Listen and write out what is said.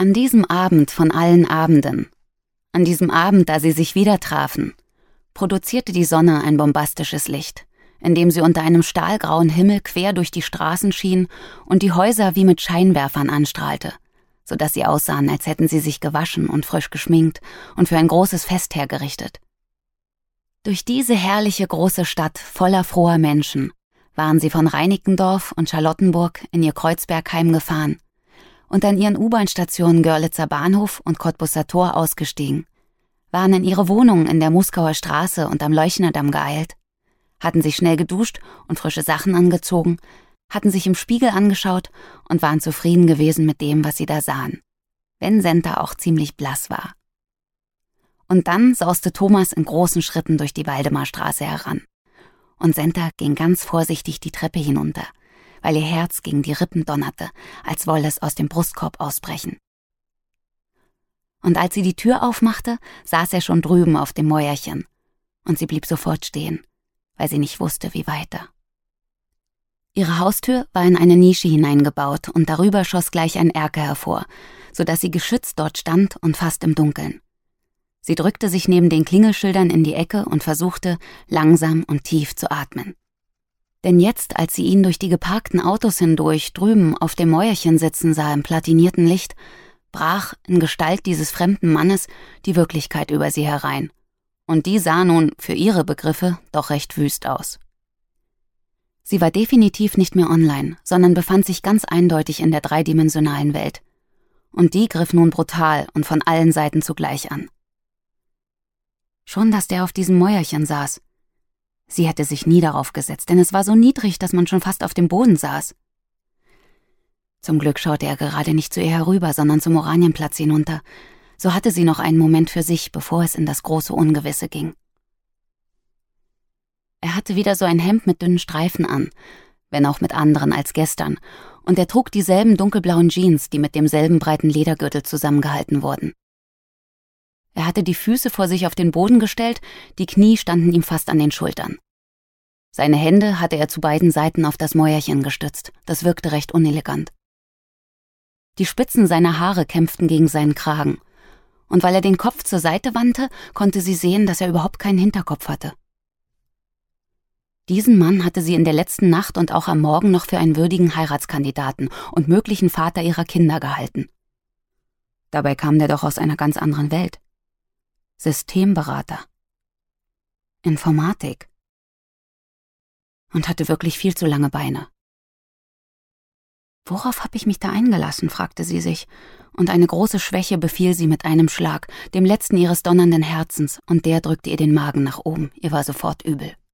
An diesem Abend von allen Abenden, an diesem Abend, da sie sich wieder trafen, produzierte die Sonne ein bombastisches Licht, in dem sie unter einem stahlgrauen Himmel quer durch die Straßen schien und die Häuser wie mit Scheinwerfern anstrahlte, sodass sie aussahen, als hätten sie sich gewaschen und frisch geschminkt und für ein großes Fest hergerichtet. Durch diese herrliche große Stadt voller froher Menschen waren sie von Reinickendorf und Charlottenburg in ihr Kreuzbergheim gefahren und an ihren U-Bahn-Stationen Görlitzer Bahnhof und Cottbusser Tor ausgestiegen, waren in ihre Wohnungen in der Muskauer Straße und am Leuchnerdamm geeilt, hatten sich schnell geduscht und frische Sachen angezogen, hatten sich im Spiegel angeschaut und waren zufrieden gewesen mit dem, was sie da sahen, wenn Senta auch ziemlich blass war. Und dann sauste Thomas in großen Schritten durch die Waldemarstraße heran. Und Senta ging ganz vorsichtig die Treppe hinunter, weil ihr Herz gegen die Rippen donnerte, als wolle es aus dem Brustkorb ausbrechen. Und als sie die Tür aufmachte, saß er schon drüben auf dem Mäuerchen. Und sie blieb sofort stehen, weil sie nicht wusste, wie weiter. Ihre Haustür war in eine Nische hineingebaut und darüber schoss gleich ein Erker hervor, sodass sie geschützt dort stand und fast im Dunkeln. Sie drückte sich neben den Klingelschildern in die Ecke und versuchte, langsam und tief zu atmen. Denn jetzt, als sie ihn durch die geparkten Autos hindurch drüben auf dem Mäuerchen sitzen sah im platinierten Licht, brach in Gestalt dieses fremden Mannes die Wirklichkeit über sie herein. Und die sah nun, für ihre Begriffe, doch recht wüst aus. Sie war definitiv nicht mehr online, sondern befand sich ganz eindeutig in der dreidimensionalen Welt. Und die griff nun brutal und von allen Seiten zugleich an. Schon, dass der auf diesem Mäuerchen saß. Sie hätte sich nie darauf gesetzt, denn es war so niedrig, dass man schon fast auf dem Boden saß. Zum Glück schaute er gerade nicht zu ihr herüber, sondern zum Oranienplatz hinunter. So hatte sie noch einen Moment für sich, bevor es in das große Ungewisse ging. Er hatte wieder so ein Hemd mit dünnen Streifen an, wenn auch mit anderen als gestern, und er trug dieselben dunkelblauen Jeans, die mit demselben breiten Ledergürtel zusammengehalten wurden. Er hatte die Füße vor sich auf den Boden gestellt, die Knie standen ihm fast an den Schultern. Seine Hände hatte er zu beiden Seiten auf das Mäuerchen gestützt, das wirkte recht unelegant. Die Spitzen seiner Haare kämpften gegen seinen Kragen, und weil er den Kopf zur Seite wandte, konnte sie sehen, dass er überhaupt keinen Hinterkopf hatte. Diesen Mann hatte sie in der letzten Nacht und auch am Morgen noch für einen würdigen Heiratskandidaten und möglichen Vater ihrer Kinder gehalten. Dabei kam der doch aus einer ganz anderen Welt. Systemberater. Informatik. Und hatte wirklich viel zu lange Beine. Worauf habe ich mich da eingelassen, fragte sie sich, und eine große Schwäche befiel sie mit einem Schlag, dem letzten ihres donnernden Herzens, und der drückte ihr den Magen nach oben, ihr war sofort übel.